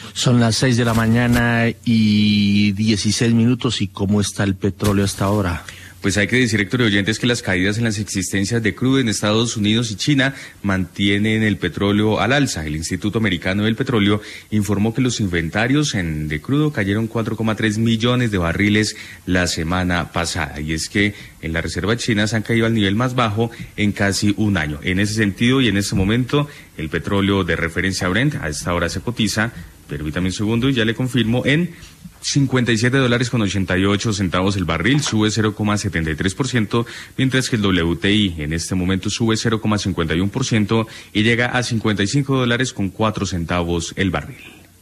Son las 6 de la mañana y 16 minutos. ¿Y cómo está el petróleo hasta ahora? Pues hay que decir, Héctor y oyentes, que las caídas en las existencias de crudo en Estados Unidos y China mantienen el petróleo al alza. El Instituto Americano del Petróleo informó que los inventarios de crudo cayeron 4,3 millones de barriles la semana pasada. Y es que en las reservas chinas han caído al nivel más bajo en casi un año. En ese sentido y en este momento, el petróleo de referencia Brent a esta hora se cotiza, permítame un segundo y ya le confirmo, en $57.88 el barril, sube 0,73%, mientras que el WTI en este momento sube 0,51% y llega a $55.04 el barril.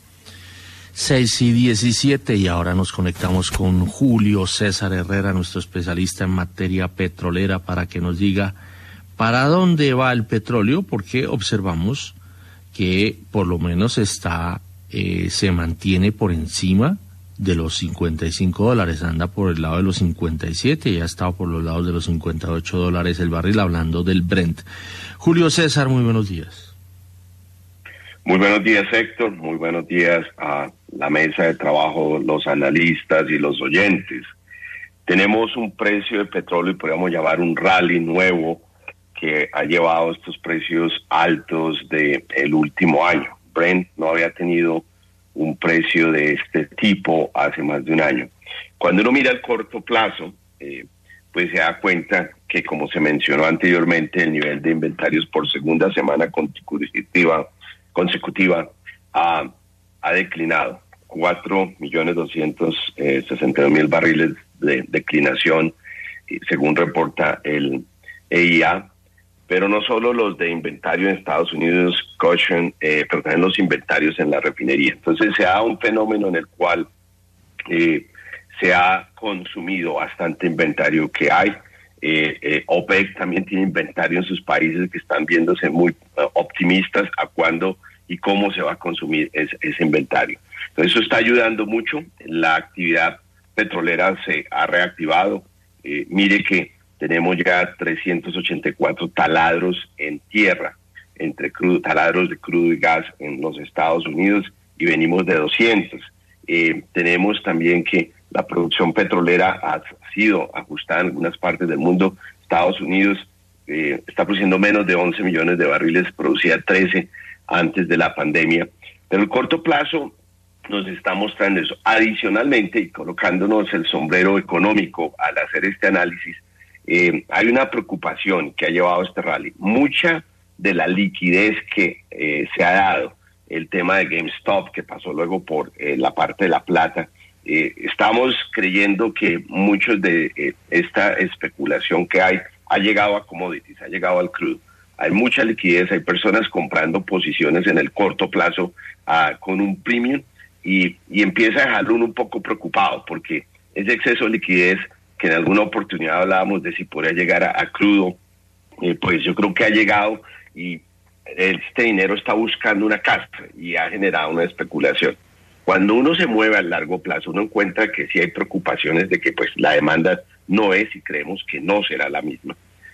6:17 y ahora nos conectamos con Julio César Herrera, nuestro especialista en materia petrolera, para que nos diga para dónde va el petróleo, porque observamos que por lo menos se mantiene por encima de los $55, anda por el lado de los 57 y ha estado por los lados de los $58 el barril, hablando del Brent. Julio César, muy buenos días. Muy buenos días, Héctor, muy buenos días a la mesa de trabajo, los analistas y los oyentes. Tenemos un precio de petróleo, y podríamos llamar un rally nuevo, que ha llevado estos precios altos del último año. Brent no había tenido un precio de este tipo hace más de un año. Cuando uno mira el corto plazo, pues se da cuenta que, como se mencionó anteriormente, el nivel de inventarios por segunda semana consecutiva ha declinado. 4.262.000 barriles de declinación, según reporta el EIA. Pero no solo los de inventario en Estados Unidos, pero también los inventarios en la refinería. Entonces se da un fenómeno en el cual se ha consumido bastante inventario que hay. OPEC también tiene inventario en sus países que están viéndose muy optimistas a cuándo y cómo se va a consumir ese inventario. Entonces eso está ayudando mucho. La actividad petrolera se ha reactivado. Mire que tenemos ya 384 taladros en tierra, taladros de crudo y gas en los Estados Unidos, y venimos de 200. Tenemos también que la producción petrolera ha sido ajustada en algunas partes del mundo. Estados Unidos está produciendo menos de 11 millones de barriles, producía 13 antes de la pandemia. Pero el corto plazo nos está mostrando eso. Adicionalmente, y colocándonos el sombrero económico al hacer este análisis, hay una preocupación que ha llevado este rally. Mucha de la liquidez que se ha dado, el tema de GameStop, que pasó luego por la parte de la plata, estamos creyendo que muchos de esta especulación que hay ha llegado a commodities, ha llegado al crudo. Hay mucha liquidez, hay personas comprando posiciones en el corto plazo con un premium, y empieza a dejarlo uno un poco preocupado, porque ese exceso de liquidez que en alguna oportunidad hablábamos de si podría llegar a crudo, pues yo creo que ha llegado, y este dinero está buscando una casa y ha generado una especulación. Cuando uno se mueve a largo plazo, uno encuentra que sí hay preocupaciones de que pues la demanda no es, y creemos que no será la misma.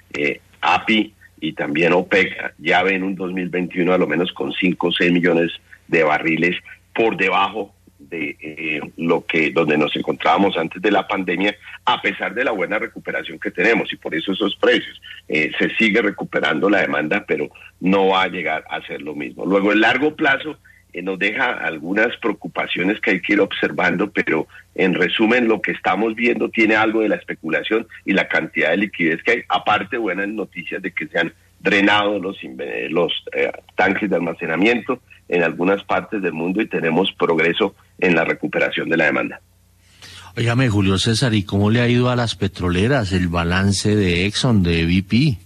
API y también OPEC ya ven un 2021 a lo menos con 5 o 6 millones de barriles por debajo de donde nos encontrábamos antes de la pandemia, a pesar de la buena recuperación que tenemos, y por eso esos precios. Se sigue recuperando la demanda, pero no va a llegar a ser lo mismo. Luego, el largo plazo nos deja algunas preocupaciones que hay que ir observando, pero en resumen, lo que estamos viendo tiene algo de la especulación y la cantidad de liquidez que hay, aparte buenas noticias de que se han drenado los tanques de almacenamiento en algunas partes del mundo, y tenemos progreso en la recuperación de la demanda. Óigame, Julio César, ¿y cómo le ha ido a las petroleras el balance de Exxon, de BP?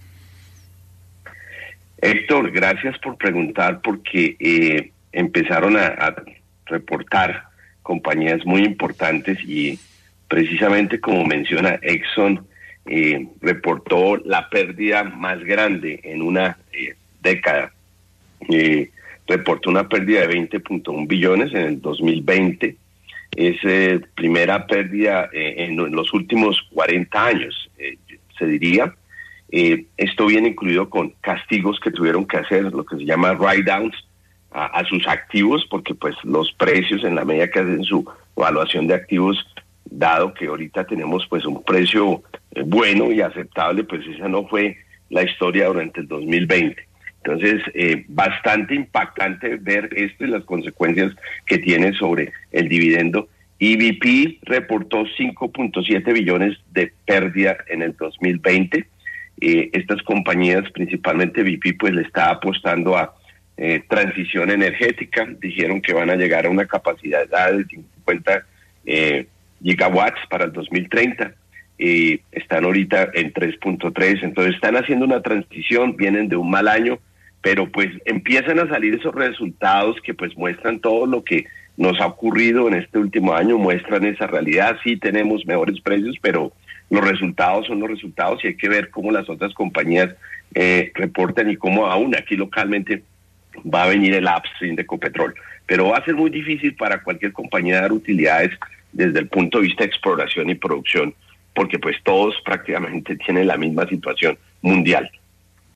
Héctor, gracias por preguntar, porque empezaron a reportar compañías muy importantes, y precisamente como menciona Exxon, reportó la pérdida más grande en una década. Reportó una pérdida de 20.1 billones en el 2020. Es primera pérdida en los últimos 40 años, se diría. Esto viene incluido con castigos que tuvieron que hacer, lo que se llama write-downs, a sus activos, porque pues los precios en la medida que hacen su evaluación de activos, dado que ahorita tenemos pues un precio bueno y aceptable, pues esa no fue la historia durante el 2020. Entonces, bastante impactante ver esto y las consecuencias que tiene sobre el dividendo. Y BP reportó 5.7 billones de pérdida en el 2020. Estas compañías, principalmente BP, pues le está apostando a transición energética. Dijeron que van a llegar a una capacidad de 50 gigawatts para el 2030. Están ahorita en 3.3, entonces están haciendo una transición, vienen de un mal año, pero pues empiezan a salir esos resultados que pues muestran todo lo que nos ha ocurrido en este último año, muestran esa realidad. Sí tenemos mejores precios, pero los resultados son los resultados y hay que ver cómo las otras compañías reportan y cómo aún aquí localmente va a venir el upstream de Ecopetrol. Pero va a ser muy difícil para cualquier compañía dar utilidades desde el punto de vista de exploración y producción, porque pues todos prácticamente tienen la misma situación mundial.